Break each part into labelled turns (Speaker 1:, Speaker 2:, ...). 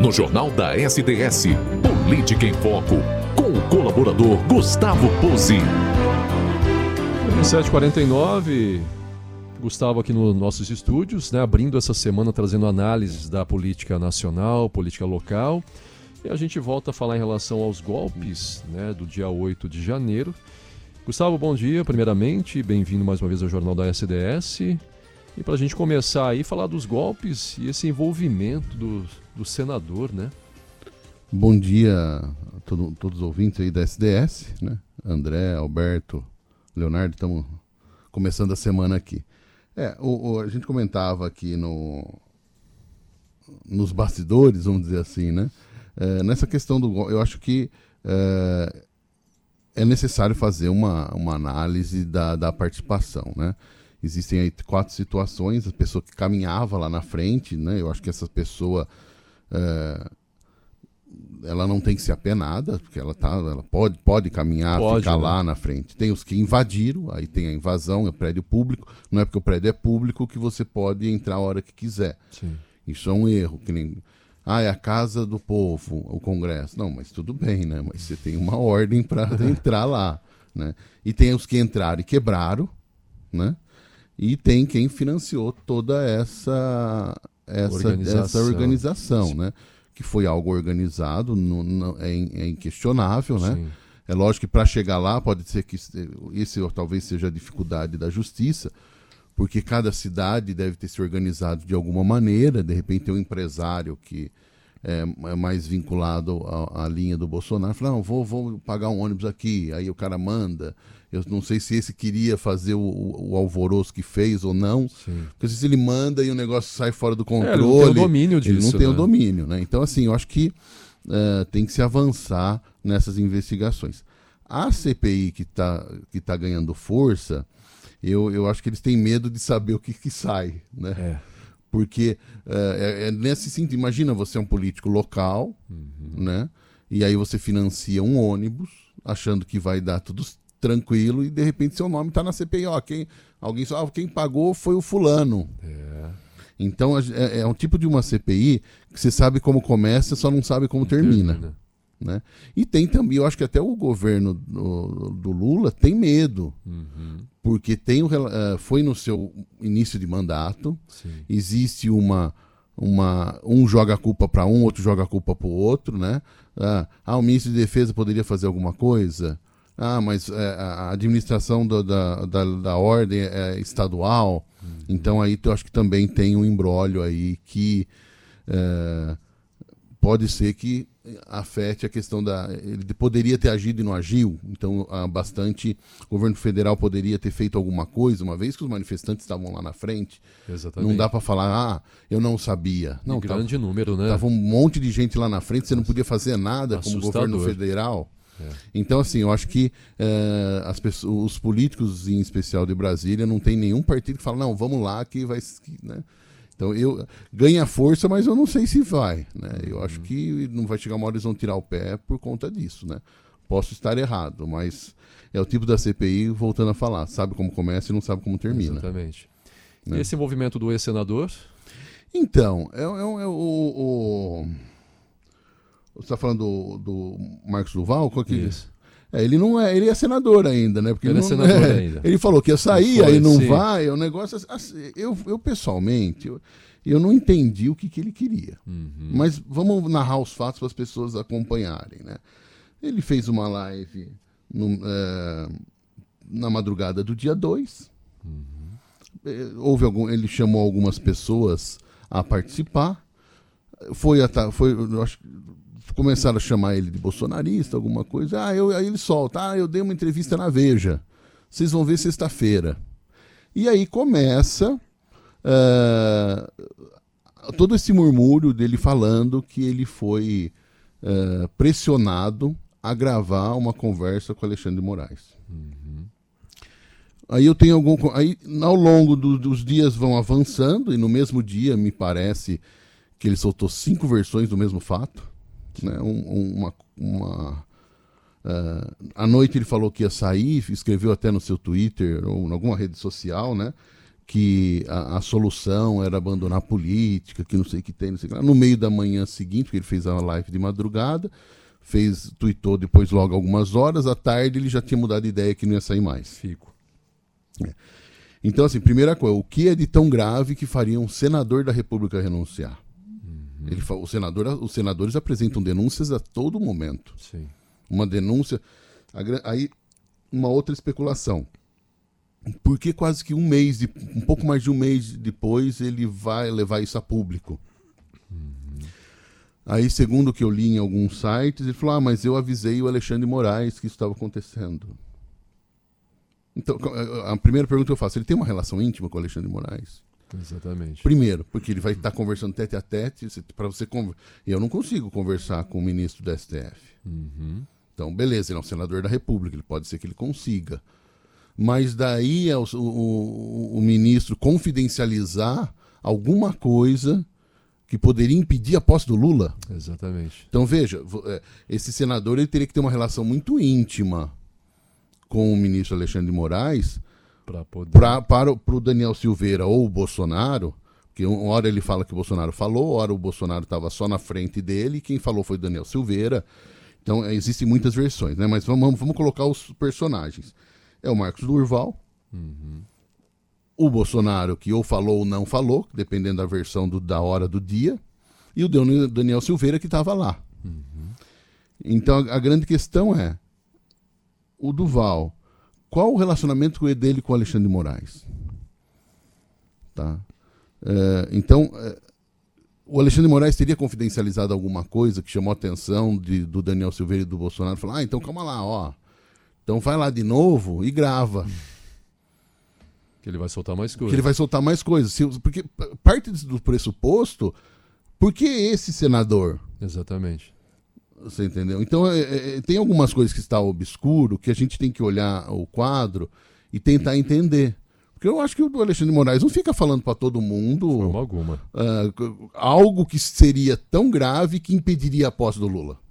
Speaker 1: no Jornal da SDS, Política em Foco, com o colaborador Gustavo Pozzi.
Speaker 2: 7h49, Gustavo aqui nos nossos estúdios, né, abrindo essa semana, trazendo análises da política nacional, política local. E a gente volta a falar em relação aos golpes, né, do dia 8 de janeiro. Gustavo, bom dia, primeiramente, bem-vindo mais uma vez ao Jornal da SDS. E para a gente começar aí, falar dos golpes e esse envolvimento do senador, né?
Speaker 3: Bom dia a todos os ouvintes aí da SDS, né? André, Alberto, Leonardo, estamos começando a semana aqui. A gente comentava aqui nos bastidores, vamos dizer assim, né? Nessa questão do golpe, eu acho que é necessário fazer uma análise da participação, né? Existem aí 4 situações, a pessoa que caminhava lá na frente, né? Eu acho que essa pessoa ela não tem que ser apenada, porque ela pode caminhar, ficar lá na frente. Tem os que invadiram, aí tem a invasão, é prédio público, não é porque o prédio é público que você pode entrar a hora que quiser.
Speaker 2: Sim.
Speaker 3: Isso é um erro, que nem... é a casa do povo, o Congresso. Não, mas tudo bem, né? Mas você tem uma ordem para entrar lá, né? E tem os que entraram e quebraram, né? E tem quem financiou toda essa organização, né? Que foi algo organizado, é inquestionável, né?
Speaker 2: Sim.
Speaker 3: É lógico que para chegar lá pode ser que isso talvez seja a dificuldade da justiça, porque cada cidade deve ter se organizado de alguma maneira. De repente tem um empresário que é mais vinculado à linha do Bolsonaro, fala, não, vou pagar um ônibus aqui, aí o cara manda. Eu não sei se esse queria fazer o alvoroço que fez ou não.
Speaker 2: Sim.
Speaker 3: Porque se ele manda e o negócio sai fora do controle,
Speaker 2: ele não tem o domínio disso.
Speaker 3: Ele não tem o domínio, né? Então, assim, eu acho que tem que se avançar nessas investigações. A CPI que tá ganhando força, eu acho que eles têm medo de saber o que sai, né? Porque nesse sentido, imagina você é um político local, né? E aí você financia um ônibus, achando que vai dar tudo tranquilo, e de repente seu nome está na CPI. Quem pagou foi o fulano. Então é um tipo de uma CPI que você sabe como começa, só não sabe como termina. Né? E tem também, eu acho que até o governo do Lula tem medo, porque foi no seu início de mandato.
Speaker 2: Sim.
Speaker 3: Existe um joga a culpa para um, outro joga a culpa para o outro, né? O ministro de Defesa poderia fazer alguma coisa, mas a administração da ordem é estadual. Então aí eu acho que também tem um imbróglio aí que pode ser que afete a questão ele poderia ter agido e não agiu. Então o governo federal poderia ter feito alguma coisa, uma vez que os manifestantes estavam lá na frente.
Speaker 2: Exatamente.
Speaker 3: Não dá para falar, eu não sabia. Não,
Speaker 2: grande número, né?
Speaker 3: Tava um monte de gente lá na frente, você não podia fazer nada como governo federal. Então, assim, eu acho que os políticos, em especial de Brasília, não tem nenhum partido que fala, não, vamos lá que vai... Né? Então, ganha força, mas eu não sei se vai. Né? Eu acho que não vai chegar uma hora eles vão tirar o pé por conta disso. Né? Posso estar errado, mas é o tipo da CPI, voltando a falar, sabe como começa e não sabe como termina.
Speaker 2: Exatamente.
Speaker 3: Né?
Speaker 2: E esse envolvimento do ex-senador?
Speaker 3: Então, você está falando do Marcos Duval? Qual que
Speaker 2: Isso.
Speaker 3: Ele é senador ainda, né? Porque
Speaker 2: ele é senador ainda.
Speaker 3: Ele falou que ia sair, aí não vai. É um negócio assim, eu pessoalmente, eu não entendi o que ele queria. Mas vamos narrar os fatos para as pessoas acompanharem, né? Ele fez uma live na madrugada do dia 2. Ele chamou algumas pessoas a participar. Eu acho, começaram a chamar ele de bolsonarista, alguma coisa. Aí ele solta. Eu dei uma entrevista na Veja. Vocês vão ver sexta-feira. E aí começa todo esse murmúrio dele falando que ele foi pressionado a gravar uma conversa com Alexandre de Moraes. Aí eu tenho aí ao longo dos dias vão avançando, e no mesmo dia me parece que ele soltou 5 versões do mesmo fato. Né? À noite ele falou que ia sair, escreveu até no seu Twitter ou em alguma rede social, né? que a solução era abandonar a política, que não sei o que tem, não sei o que lá. No meio da manhã seguinte, porque ele fez a live de madrugada, tuitou depois logo algumas horas, à tarde ele já tinha mudado de ideia que não ia sair mais.
Speaker 2: Fico.
Speaker 3: Então, assim, primeira coisa, o que é de tão grave que faria um senador da República renunciar? Os senadores apresentam denúncias a todo momento.
Speaker 2: Sim.
Speaker 3: Uma denúncia... Aí, uma outra especulação. Por que quase que um pouco mais de um mês depois, ele vai levar isso a público? Aí, segundo o que eu li em alguns sites, ele falou, mas eu avisei o Alexandre Moraes que isso estava acontecendo. Então, a primeira pergunta que eu faço, ele tem uma relação íntima com o Alexandre Moraes?
Speaker 2: Exatamente.
Speaker 3: Primeiro, porque ele vai estar conversando tete a tete, para você eu não consigo conversar com o ministro do STF. Então, beleza, ele é um senador da República, ele pode ser que ele consiga. Mas daí é o ministro confidencializar alguma coisa que poderia impedir a posse do Lula.
Speaker 2: Exatamente.
Speaker 3: Então, veja, esse senador ele teria que ter uma relação muito íntima com o ministro Alexandre de Moraes para o Daniel Silveira ou o Bolsonaro, porque uma hora ele fala que o Bolsonaro falou, uma hora o Bolsonaro estava só na frente dele, e quem falou foi o Daniel Silveira. Então, existem muitas versões, né? Mas vamos colocar os personagens. É o Marcos Durval, o Bolsonaro, que ou falou ou não falou, dependendo da versão da hora do dia, e o Daniel Silveira, que estava lá. Então, a grande questão é, o Duval, qual o relacionamento dele com o Alexandre de Moraes? Tá? Então, o Alexandre de Moraes teria confidencializado alguma coisa que chamou a atenção do Daniel Silveira e do Bolsonaro? Falou, então calma lá, ó. Então vai lá de novo e grava.
Speaker 2: Que ele vai soltar mais coisas.
Speaker 3: Que ele vai soltar mais coisas. Porque parte do pressuposto, por que esse senador?
Speaker 2: Exatamente.
Speaker 3: Você entendeu? Então tem algumas coisas que estão obscuro, que a gente tem que olhar o quadro e tentar entender. Porque eu acho que o Alexandre de Moraes não fica falando para todo mundo
Speaker 2: De forma alguma.
Speaker 3: Algo que seria tão grave que impediria a posse do Lula.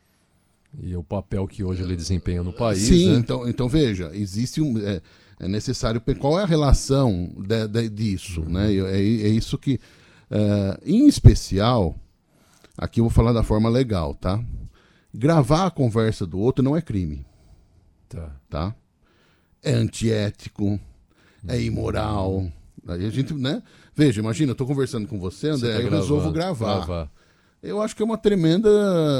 Speaker 2: E o papel que hoje ele desempenha no país.
Speaker 3: Sim,
Speaker 2: né?
Speaker 3: então veja, existe é necessário. Qual é a relação disso? Né? É isso que. Em especial, aqui eu vou falar da forma legal, tá? Gravar a conversa do outro não é crime. Tá? É antiético, é imoral. Aí a gente, né? Veja, imagina, eu tô conversando com você, André, aí eu resolvo gravar. Eu acho que é uma tremenda.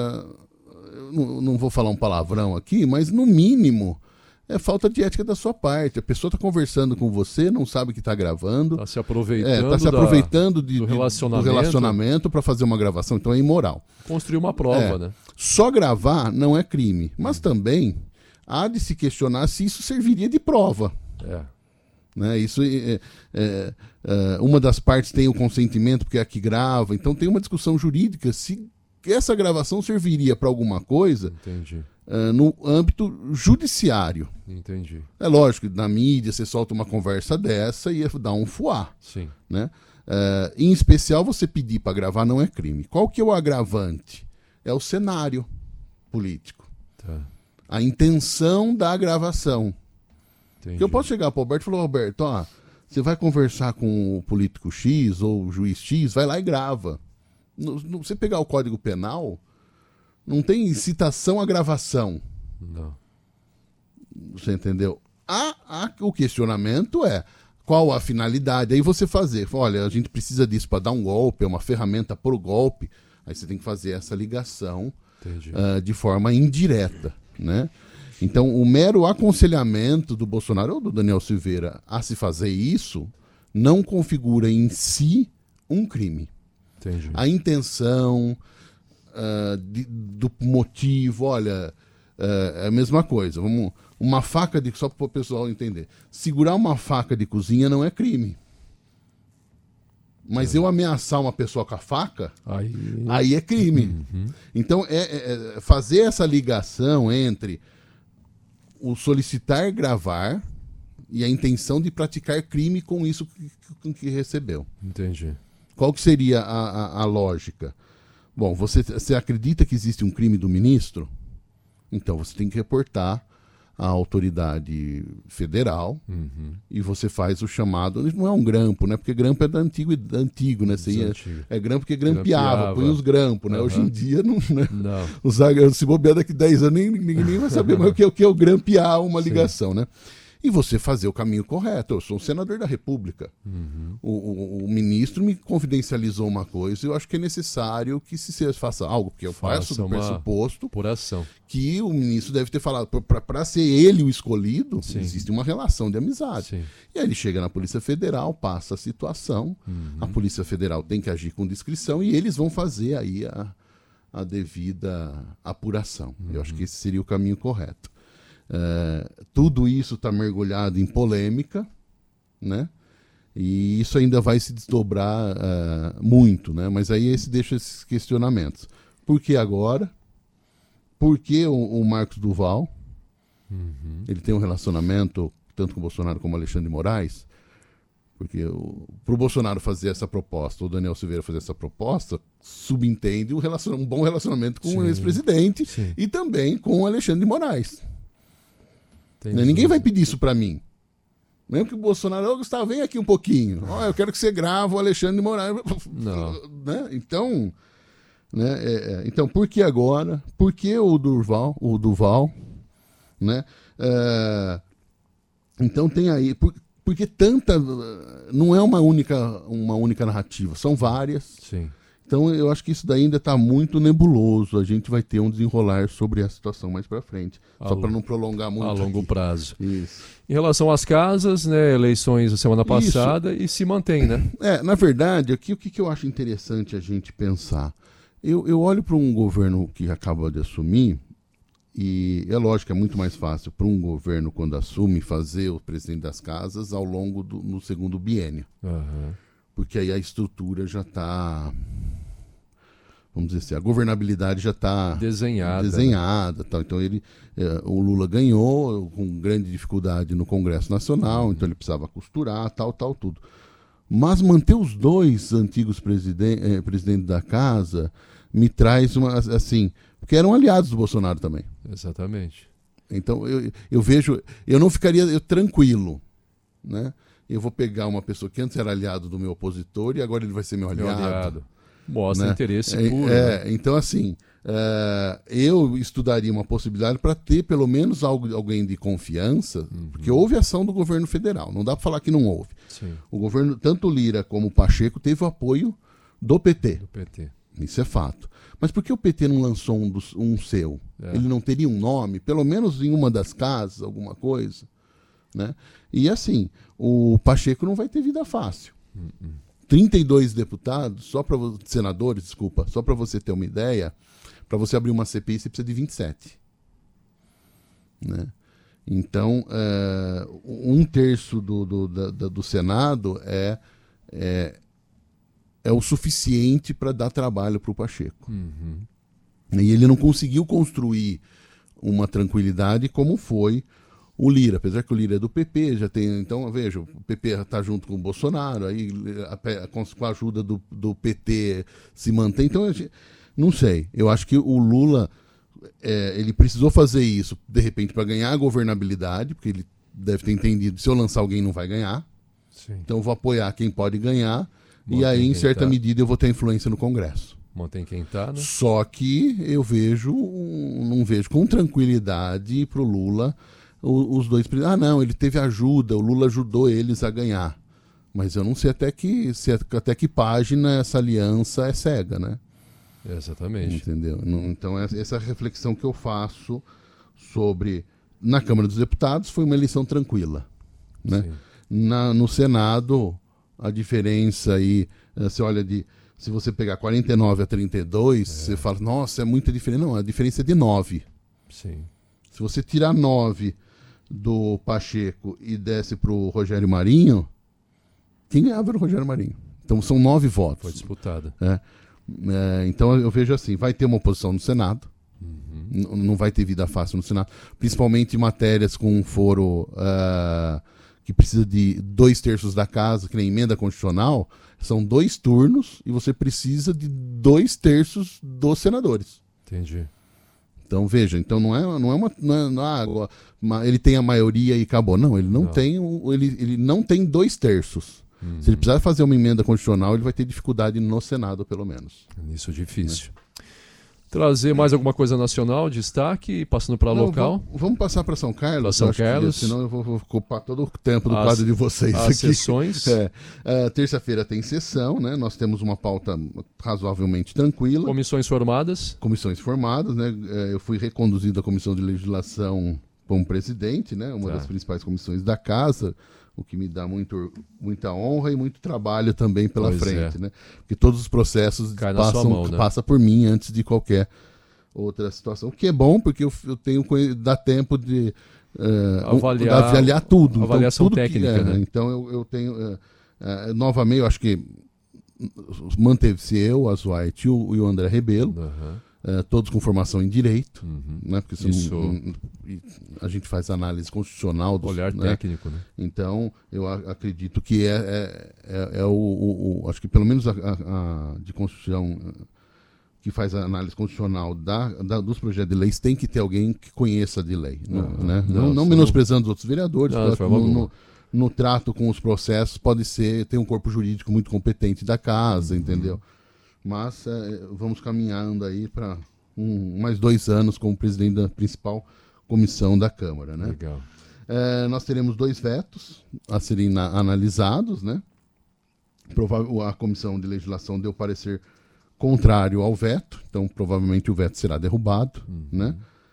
Speaker 3: Não vou falar um palavrão aqui, mas no mínimo é falta de ética da sua parte. A pessoa está conversando com você, não sabe que está gravando.
Speaker 2: Está se aproveitando,
Speaker 3: do relacionamento para fazer uma gravação. Então é imoral.
Speaker 2: Construir uma prova, né?
Speaker 3: Só gravar não é crime. Mas também há de se questionar se isso serviria de prova. Né? Isso uma das partes tem o consentimento porque é a que grava. Então tem uma discussão jurídica se essa gravação serviria para alguma coisa.
Speaker 2: Entendi.
Speaker 3: No âmbito judiciário.
Speaker 2: Entendi.
Speaker 3: É lógico que na mídia você solta uma conversa dessa e ia dar um fuá.
Speaker 2: Sim.
Speaker 3: Né? Em especial, você pedir para gravar não é crime. Qual que é o agravante? É o cenário político.
Speaker 2: Tá.
Speaker 3: A intenção da gravação.
Speaker 2: Entendi.
Speaker 3: Que eu posso chegar para o Roberto e falar, Roberto, você vai conversar com o político X ou o juiz X, vai lá e grava. Você pegar o Código Penal, não tem incitação à gravação.
Speaker 2: Não.
Speaker 3: Você entendeu? O questionamento é qual a finalidade. Aí você fazer, olha, a gente precisa disso para dar um golpe, é uma ferramenta para o golpe. Aí você tem que fazer essa ligação de forma indireta, né? Então, o mero aconselhamento do Bolsonaro ou do Daniel Silveira a se fazer isso não configura em si um crime.
Speaker 2: Entendi.
Speaker 3: A intenção do motivo, olha, é a mesma coisa. Uma faca só para o pessoal entender. Segurar uma faca de cozinha não é crime. Mas eu ameaçar uma pessoa com a faca, aí é crime. Então, fazer essa ligação entre o solicitar gravar e a intenção de praticar crime com isso que recebeu.
Speaker 2: Entendi.
Speaker 3: Qual que seria a lógica? Bom, você acredita que existe um crime do ministro? Então você tem que reportar a autoridade federal e você faz o chamado, não é um grampo, né? Porque grampo é antigo, né? É grampo que grampeava, põe os grampos, né? Hoje em dia não, né?
Speaker 2: Não.
Speaker 3: Se bobear daqui 10 anos, ninguém nem vai saber mais o que é o grampear uma ligação, né? E você fazer o caminho correto. Eu sou um senador da República. O ministro me confidencializou uma coisa, eu acho que é necessário que se faça algo, porque eu faço do pressuposto que o ministro deve ter falado, para ser ele o escolhido, existe uma relação de amizade.
Speaker 2: Sim.
Speaker 3: E aí ele chega na Polícia Federal, passa a situação, a Polícia Federal tem que agir com discrição e eles vão fazer aí a devida apuração. Eu acho que esse seria o caminho correto. Tudo isso está mergulhado em polêmica, né? E isso ainda vai se desdobrar muito, né? Mas aí deixa esses questionamentos. Por que agora? Por que o Marcos Duval? Ele tem um relacionamento tanto com o Bolsonaro como o Alexandre de Moraes? Porque para o Bolsonaro fazer essa proposta, o Daniel Silveira fazer essa proposta, subentende um bom relacionamento com o ex-presidente e também com o Alexandre de Moraes. Ninguém vai pedir isso para mim. Mesmo que o Bolsonaro, Gustavo, vem aqui um pouquinho. Eu quero que você grave o Alexandre de Moraes.
Speaker 2: Não.
Speaker 3: Né? Então, por que agora? Por que o Duval? Né? Então tem aí... Porque tanta... Não é uma única narrativa, são várias.
Speaker 2: Sim.
Speaker 3: Então eu acho que isso daí ainda está muito nebuloso. A gente vai ter um desenrolar sobre a situação mais para frente. Só para não prolongar muito.
Speaker 2: A longo prazo.
Speaker 3: Isso.
Speaker 2: Em relação às casas, né, eleições da semana passada e se mantém, né?
Speaker 3: Na verdade, aqui o que eu acho interessante a gente pensar? Eu olho para um governo que acaba de assumir e é lógico que é muito mais fácil para um governo, quando assume, fazer o presidente das casas ao longo no segundo biênio. Porque aí a estrutura já está... Vamos dizer assim, a governabilidade já está desenhada. Tal. Então o Lula ganhou com grande dificuldade no Congresso Nacional, então ele precisava costurar, tudo. Mas manter os dois antigos presidentes da casa me traz uma, assim, porque eram aliados do Bolsonaro também.
Speaker 2: Exatamente.
Speaker 3: Então eu vejo, eu não ficaria tranquilo, né? Eu vou pegar uma pessoa que antes era aliado do meu opositor e agora ele vai ser meu aliado.
Speaker 2: Mostra, né? Interesse puro.
Speaker 3: Então, assim, eu estudaria uma possibilidade para ter pelo menos alguém de confiança, porque houve ação do governo federal, não dá para falar que não houve.
Speaker 2: Sim.
Speaker 3: O governo, tanto Lira como o Pacheco, teve o apoio do PT. Isso é fato. Mas por que o PT não lançou um seu? Ele não teria um nome, pelo menos em uma das casas, alguma coisa? Né? E assim, o Pacheco não vai ter vida fácil. 32 deputados, senadores, desculpa, só para você ter uma ideia, para você abrir uma CPI você precisa de 27. Né? Então, 1/3 do Senado é o suficiente para dar trabalho para o Pacheco. E ele não conseguiu construir uma tranquilidade como foi o Lira, apesar que o Lira é do PP, já tem. Então, veja, o PP está junto com o Bolsonaro, aí com a ajuda do PT se mantém. Então, não sei. Eu acho que o Lula ele precisou fazer isso, de repente, para ganhar a governabilidade, porque ele deve ter entendido: se eu lançar alguém, não vai ganhar.
Speaker 2: Sim. Então,
Speaker 3: eu vou apoiar quem pode ganhar, e aí, em certa medida, eu vou ter influência no Congresso.
Speaker 2: Mantém quem tá, né?
Speaker 3: Só que eu não vejo com tranquilidade para o Lula. Os dois... não, ele teve ajuda, o Lula ajudou eles a ganhar. Mas eu não sei até que página essa aliança é cega, né?
Speaker 2: Exatamente.
Speaker 3: Entendeu? Então, essa é a reflexão que eu faço sobre... Na Câmara dos Deputados foi uma eleição tranquila. Né? No Senado, a diferença aí... Você olha se você pegar 49 a 32, você fala, nossa, é muita diferença. Não, a diferença é de 9.
Speaker 2: Sim.
Speaker 3: Se você tirar 9... do Pacheco e desce para o Rogério Marinho, quem ganhava era o Rogério Marinho. Então são 9 votos.
Speaker 2: Foi disputada.
Speaker 3: Então eu vejo assim, vai ter uma oposição no Senado, não vai ter vida fácil no Senado, principalmente em matérias com foro que precisa de 2/3 da casa, que nem emenda constitucional, são 2 turnos e você precisa de 2/3 dos senadores.
Speaker 2: Entendi.
Speaker 3: Então, veja, então ele tem a maioria e acabou. Não, ele ele não tem 2/3. Se ele precisar fazer uma emenda constitucional, ele vai ter dificuldade no Senado, pelo menos.
Speaker 2: Isso é difícil. Trazer mais alguma coisa nacional, destaque, passando para local?
Speaker 3: Vamos passar para São Carlos.
Speaker 2: Para São Carlos.
Speaker 3: Senão eu vou ocupar todo o tempo do quadro de vocês
Speaker 2: as
Speaker 3: aqui.
Speaker 2: sessões.
Speaker 3: Terça-feira tem sessão, né? Nós temos uma pauta razoavelmente tranquila.
Speaker 2: Comissões formadas.
Speaker 3: Comissões formadas, né? Eu fui reconduzido à Comissão de Legislação como presidente, né? Uma das principais comissões da Casa, o que me dá muita honra e muito trabalho também pela frente, né? Porque todos os processos passam por mim antes de qualquer outra situação. O que é bom, porque eu tenho dá tempo de avaliar tudo.
Speaker 2: Avaliação
Speaker 3: então, tudo
Speaker 2: técnica, né?
Speaker 3: Então eu tenho novamente, eu acho que manteve-se eu, a Zweit e o André Rebelo. Todos com formação em direito, né? Porque a gente faz análise constitucional do
Speaker 2: olhar técnico, né?
Speaker 3: Então eu acredito que acho que pelo menos a de Constituição que faz a análise constitucional dos projetos de leis tem que ter alguém que conheça de lei, né? Não menosprezando os outros vereadores, no trato com os processos pode ter um corpo jurídico muito competente da casa, entendeu? Mas vamos caminhando aí para mais 2 anos como presidente da principal comissão da Câmara, né?
Speaker 2: Legal.
Speaker 3: Nós teremos 2 vetos a serem analisados, né? A Comissão de Legislação deu parecer contrário ao veto, então provavelmente o veto será derrubado, né?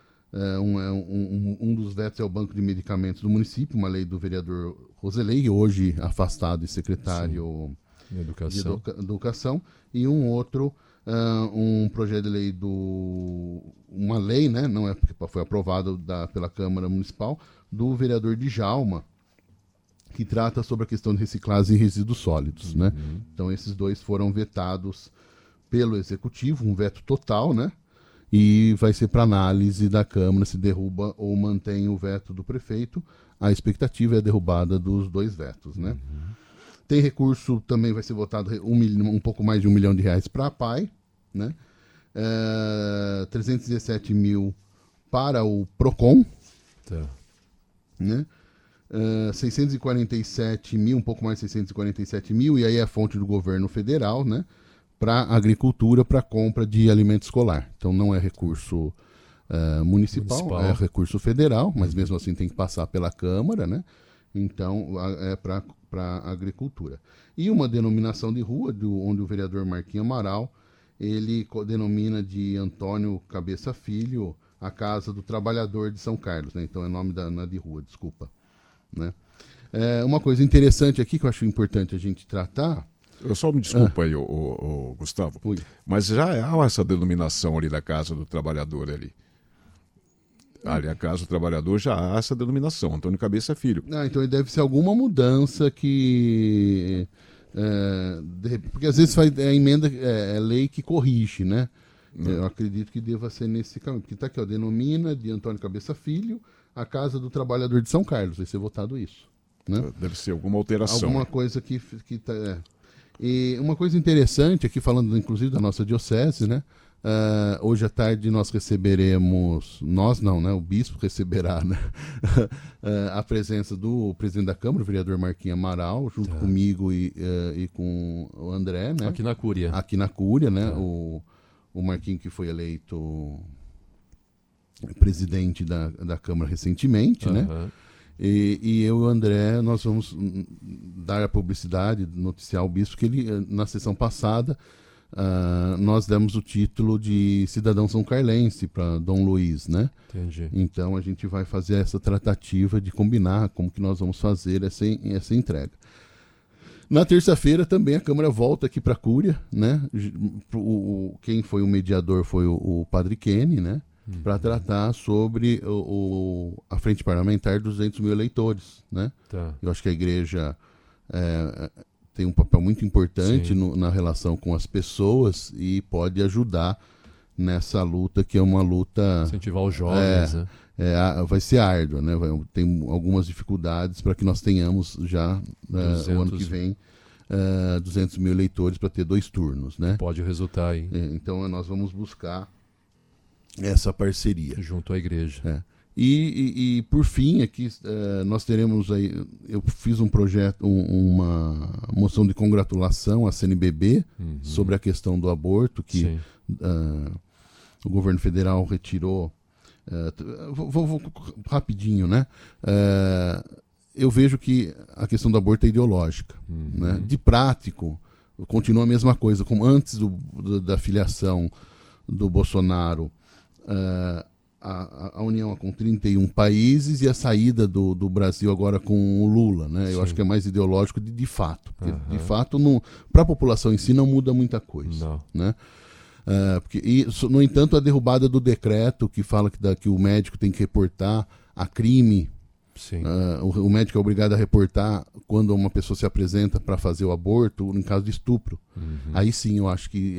Speaker 3: Um dos vetos é o Banco de Medicamentos do município, uma lei do vereador Roselei, hoje afastado e secretário de Educação, e um outro, um projeto de lei uma lei, né, não é porque foi aprovado pela Câmara Municipal, do vereador Djalma, que trata sobre a questão de reciclagem e resíduos sólidos, né? Então esses 2 foram vetados pelo Executivo, um veto total, né? E vai ser para análise da Câmara se derruba ou mantém o veto do prefeito. A expectativa é a derrubada dos 2 vetos, né? Tem recurso, também vai ser votado um pouco mais de R$1 milhão para a PAI, né? 317 mil para o PROCON, né? 647 mil, um pouco mais de 647 mil, e aí é a fonte do governo federal, né? Para agricultura, para compra de alimento escolar. Então não é recurso municipal, é recurso federal, mas mesmo assim tem que passar pela Câmara, né? Então é para agricultura. E uma denominação de rua, onde o vereador Marquinhos Amaral, ele denomina de Antônio Cabeça Filho a Casa do Trabalhador de São Carlos, né? Então é nome de rua, desculpa, né? Uma coisa interessante aqui que eu acho importante a gente tratar.
Speaker 4: Eu só me desculpa aí, Gustavo, mas já há essa denominação ali da Casa do Trabalhador ali. Ali, a Casa do Trabalhador já há essa denominação, Antônio Cabeça Filho.
Speaker 3: Então deve ser alguma mudança que... porque às vezes a emenda é lei que corrige, né? Eu acredito que deva ser nesse caminho. Porque está aqui, denomina de Antônio Cabeça Filho a Casa do Trabalhador de São Carlos. Vai ser votado isso, né?
Speaker 4: Deve ser alguma alteração.
Speaker 3: Alguma coisa que tá... E uma coisa interessante aqui, falando inclusive da nossa diocese, né? Hoje à tarde nós receberemos, nós não, né? O bispo receberá, né? A presença do presidente da Câmara, o vereador Marquinhos Amaral, junto comigo e com o André, né?
Speaker 2: Aqui na Cúria.
Speaker 3: Aqui na Cúria, né? O Marquinhos, que foi eleito presidente da Câmara recentemente, né? E eu e o André, nós vamos dar a publicidade, noticiar o bispo, que ele, na sessão passada, nós demos o título de cidadão são carlense para Dom Luiz, né?
Speaker 2: Entendi.
Speaker 3: Então a gente vai fazer essa tratativa de combinar como que nós vamos fazer essa entrega. Na terça-feira também a Câmara volta aqui para a Cúria, né? Quem foi o mediador foi o Padre Kenny, né? Para tratar sobre a frente parlamentar dos 200 mil eleitores, né? Eu acho que a igreja tem um papel muito importante na relação com as pessoas e pode ajudar nessa luta, que é uma luta...
Speaker 2: Incentivar os jovens, né?
Speaker 3: Vai ser árdua, né? Tem algumas dificuldades para que nós tenhamos já, o ano que vem, 200 mil eleitores para ter 2 turnos, né?
Speaker 2: Pode resultar aí.
Speaker 3: Então nós vamos buscar essa parceria.
Speaker 2: Junto à igreja.
Speaker 3: E por fim, aqui nós teremos aí, eu fiz um projeto, uma moção de congratulação à CNBB sobre a questão do aborto, que o governo federal retirou. Vou rapidinho, né? Eu vejo que a questão do aborto é ideológica. Né? De prático, continua a mesma coisa, como antes da filiação do Bolsonaro. A união com 31 países e a saída do Brasil agora com o Lula, né? Eu acho que é mais ideológico de fato. Porque, de fato, para a população em si não muda muita coisa. Né? No entanto, a derrubada do decreto que fala que o médico tem que reportar a crime. O médico é obrigado a reportar quando uma pessoa se apresenta para fazer o aborto, em caso de estupro. Aí sim eu acho que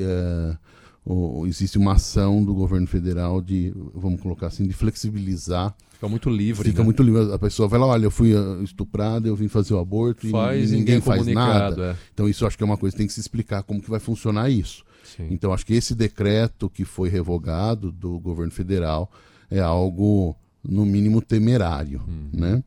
Speaker 3: existe uma ação do governo federal de, vamos colocar assim, de flexibilizar. Fica
Speaker 2: muito livre.
Speaker 3: Fica muito livre. A pessoa vai lá, olha, eu fui estuprada, eu vim fazer o aborto e ninguém faz nada. Então isso eu acho que é uma coisa que tem que se explicar como que vai funcionar isso. Então acho que esse decreto que foi revogado do governo federal é algo, no mínimo, temerário, né?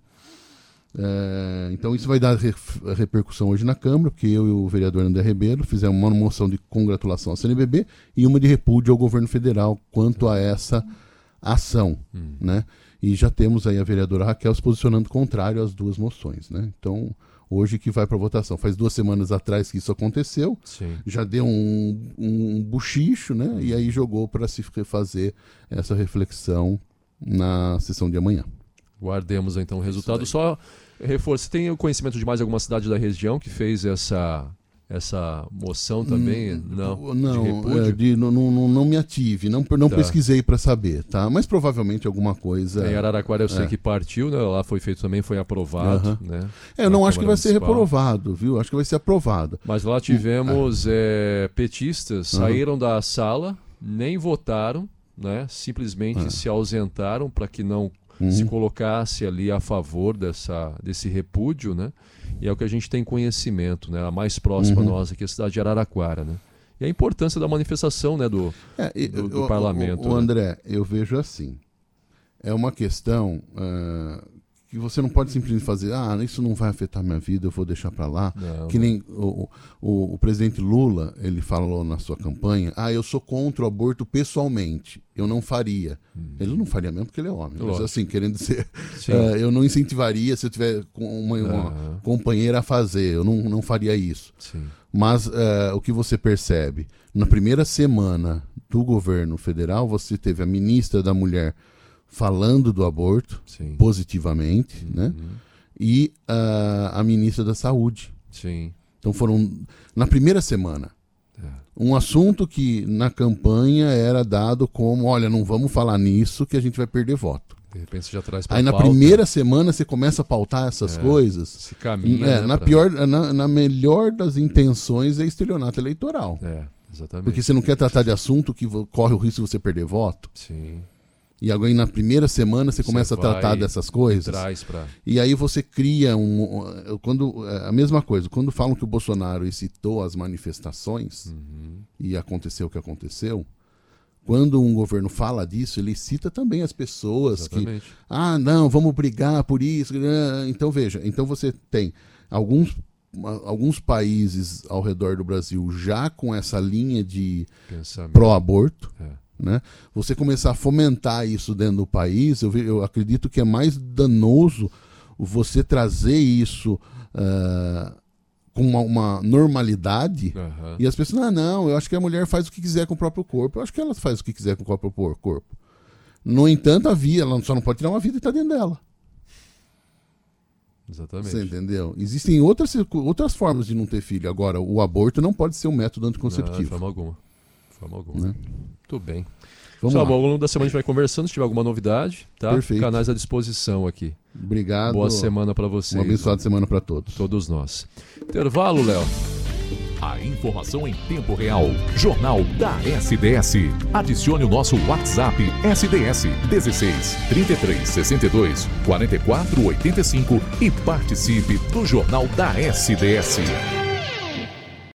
Speaker 3: Então isso vai dar repercussão hoje na Câmara, porque eu e o vereador André Ribeiro fizemos uma moção de congratulação à CNBB e uma de repúdio ao governo federal quanto a essa ação, né? E já temos aí a vereadora Raquel se posicionando contrário às duas moções, né? Então, hoje que vai para votação. Faz 2 semanas atrás que isso aconteceu, já deu um buchicho, né? E aí jogou para se fazer essa reflexão na sessão de amanhã.
Speaker 2: Guardemos então o resultado. Só reforço, você tem o conhecimento de mais alguma cidade da região que fez essa moção também? Não,
Speaker 3: não me ative, não pesquisei para saber, tá? Mas provavelmente alguma coisa.
Speaker 2: Em Araraquara eu sei que partiu, né? Lá foi feito também, foi aprovado, né?
Speaker 3: Eu não acho que vai ser reprovado, viu? Acho que vai ser aprovado.
Speaker 2: Mas lá tivemos petistas, saíram da sala, nem votaram, né? Simplesmente se ausentaram para que não se colocasse ali a favor desse repúdio, né? E é o que a gente tem conhecimento, né? A mais próxima a nós aqui é a cidade de Araraquara, né? E a importância da manifestação, né, do parlamento.
Speaker 3: André, eu vejo assim, é uma questão que você não pode simplesmente fazer, isso não vai afetar minha vida, eu vou deixar para lá. Que nem o presidente Lula, ele falou na sua campanha, eu sou contra o aborto pessoalmente, eu não faria. Ele não faria mesmo porque ele é homem, mas assim, querendo dizer, eu não incentivaria se eu tiver uma companheira a fazer, eu não faria isso. Mas o que você percebe, na primeira semana do governo federal, você teve a ministra da Mulher falando do aborto positivamente, né? E a ministra da Saúde. Então foram, na primeira semana, um assunto que na campanha era dado como, olha, não vamos falar nisso que a gente vai perder voto.
Speaker 2: De repente você já traz pra
Speaker 3: Aí na primeira semana você começa a pautar essas coisas.
Speaker 2: Se caminha,
Speaker 3: na melhor das intenções é estelionato eleitoral.
Speaker 2: Exatamente.
Speaker 3: Porque você não quer tratar de assunto que corre o risco de você perder voto. E agora na primeira semana você começa a tratar dessas coisas. E aí você cria a mesma coisa. Quando falam que o Bolsonaro excitou as manifestações e aconteceu o que aconteceu, quando um governo fala disso, ele cita também as pessoas que não, vamos brigar por isso. Então veja, então você tem alguns países ao redor do Brasil já com essa linha de pró-aborto. Né? Você começar a fomentar isso dentro do país, eu acredito que é mais danoso você trazer isso com uma normalidade e as pessoas, não, eu acho que a mulher faz o que quiser com o próprio corpo. Eu acho que ela faz o que quiser com o próprio corpo. No entanto, ela só não pode tirar uma vida e está dentro dela.
Speaker 2: Exatamente.
Speaker 3: Você entendeu? Existem outras formas de não ter filho. Agora, o aborto não pode ser um método anticonceptivo.
Speaker 2: De forma alguma. Né? Muito bem.
Speaker 3: Vamos lá.
Speaker 2: Ao longo da semana a gente vai conversando. Se tiver alguma novidade, tá?
Speaker 3: Perfeito.
Speaker 2: Canais à disposição aqui.
Speaker 3: Obrigado.
Speaker 2: Boa semana para vocês.
Speaker 3: Uma abençoada semana para todos.
Speaker 2: Todos nós. Intervalo, Léo.
Speaker 1: A informação em tempo real. Jornal da SDS. Adicione o nosso WhatsApp SDS 16 33 62 44 85 e participe do Jornal da SDS.